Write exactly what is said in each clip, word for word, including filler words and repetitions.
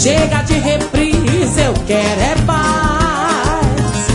Chega de reprise, eu quero é paz.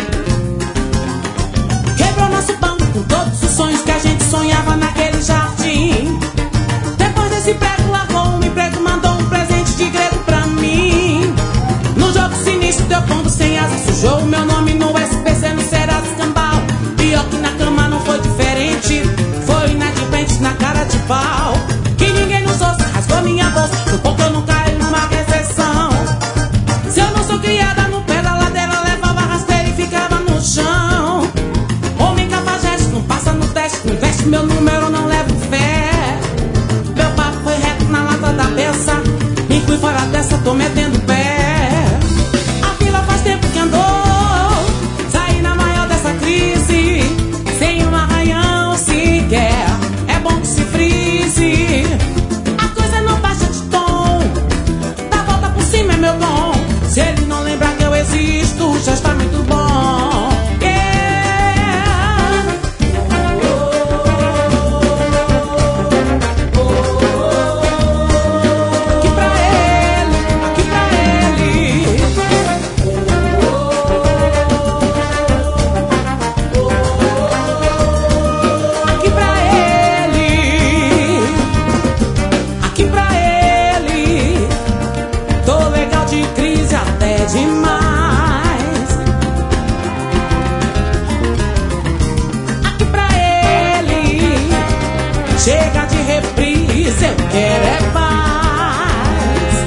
Quebrou nosso banco com todos os sonhos que a gente sonhava naquele jardim. Depois desse prego largou um emprego, mandou um presente de grego pra mim. No jogo sinistro deu pombo sem asa, sujou o meu nome no S P C, no Serasa Escambau. Pior que na cama não foi diferente, foi inadimplente na cara de pau. Que ninguém nos ouça, rasgou minha bolsa, por pouco eu não caí numa recessão. Se eu não sou criada no pé da ladeira, levava rasteira e ficava no chão. Homem cafajeste, não passa no teste, não veste meu número, não levo fé. Meu papo foi reto na lata da peça, me fui fora dessa, tô metendo pé. A fila faz tempo que andou, saí na maior dessa crise, sem um arranhão sequer, é bom que se frise. A coisa não baixa de tom, dá volta por cima é meu dom. Se ele não lembrar que eu existo, já está muito bom. Yeah. Aqui pra ele, aqui pra ele. Aqui pra ele, aqui pra ele. Tô legal de crise até demais. Aqui pra ele, chega de reprise, eu quero é paz.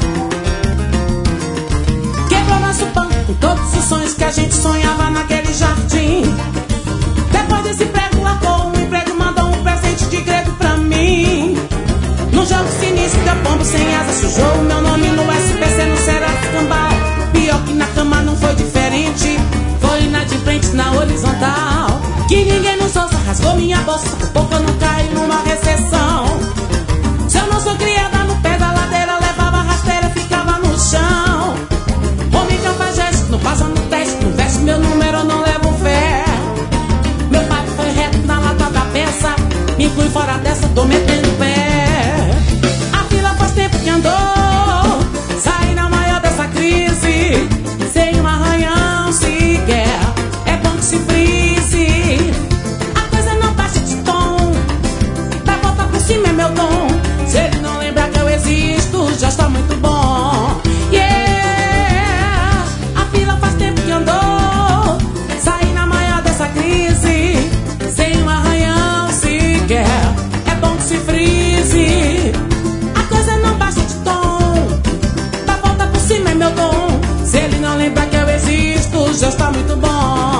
Quebrou nosso banco com todos os sonhos que a gente sonhava naquele jardim. Depois desse prego largou um emprego, mandou um presente de grego pra mim. No jogo sinistro deu pombo sem asa, sujou o meu nome no S P C, no Serasa Escambau. Pior que na cama não foi diferente, foi inadimplente na horizontal. Que ninguém nos ouça, rasgou minha bolsa, por pouco eu não caí numa recessão. Se eu não sou criada no pé da ladeira, levava rasteira, ficava no chão. Homem cafajeste, não passa no teste, não veste meu número, eu não levo fé. Meu papo foi reto na lata da peça, me fui fora dessa, tô metendo pé. A fila faz tempo que andou, saí na maior dessa crise, sem um arranhão sequer, é bom que se frise. A coisa não baixa de tom, dá volta por cima é meu dom. Se ele não lembrar que eu existo, já está muito bom. Yeah. A fila faz tempo que andou, saí na maior dessa crise, sem um arranhão sequer, é bom que se frise. A coisa não baixa de tom, dá volta por cima é meu dom. Se ele não lembrar que eu existo, já está muito bom.